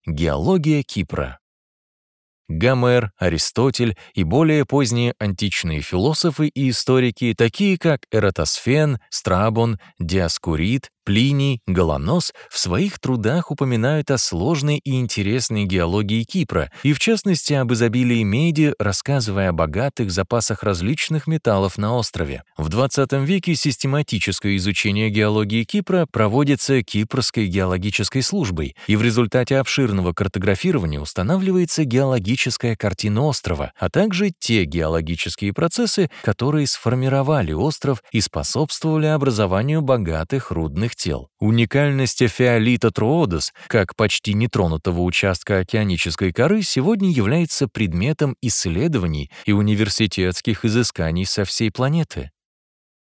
Геология Кипра. Гомер, Аристотель и более поздние античные философы и историки, такие как Эратосфен, Страбон, Диоскурид, Плиний, Галанос, в своих трудах упоминают о сложной и интересной геологии Кипра, и в частности об изобилии меди, рассказывая о богатых запасах различных металлов на острове. В XX веке систематическое изучение геологии Кипра проводится Кипрской геологической службой, и в результате обширного картографирования устанавливается геологическая картина острова, а также те геологические процессы, которые сформировали остров и способствовали образованию богатых рудных тел. Уникальность эфеолита Троодос, как почти нетронутого участка океанической коры, сегодня является предметом исследований и университетских изысканий со всей планеты.